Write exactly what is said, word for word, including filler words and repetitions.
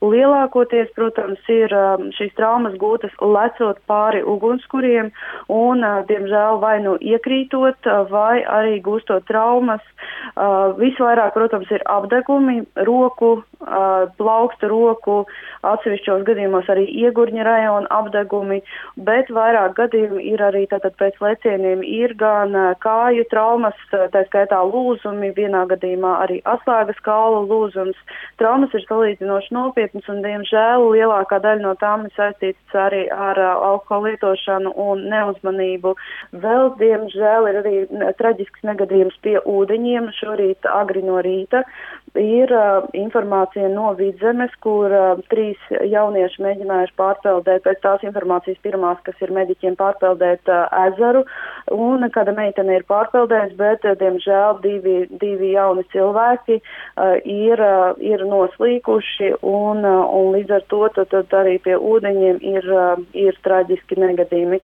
Lielākoties, protams, ir šīs traumas gūtas lecot pāri ugunskuriem un, diemžēl, vai nu iekrītot, vai arī gūstot traumas. Visvairāk, protams, ir apdegumi, roku, plaukstu roku, atsevišķos gadījumos arī iegurņa rajona apdegumi, bet vairāk gadījumi ir arī tātad pēc lecieniem ir gan kāju traumas, tā skaitā lūzumi, vienā gadījumā arī atslēgas kaula lūzums. Traumas ir salīdzinoši nopietnas un, diemžēl, lielākā daļa no tām ir saistītas arī ar alkohola lietošanu un neuzmanību. Vēl, diemžēl, ir arī traģisks negadījums pie ūdeņiem. Šorīt agri no rīta ir uh, informācija no Vidzemes, kur uh, trīs jaunieši mēģinājuši pārpeldēt pēc tās informācijas pirmās, kas ir mediķiem pārpeldēt uh, ezeru, un kāda meitene ir pārpeldējusi, bet, uh, diemžēl, divi, divi jauni cilvēki uh, ir, uh, ir noslīkuši, un, uh, un līdz ar to tad, tad arī pie ūdeņiem ir, uh, ir traģiski negadījumi.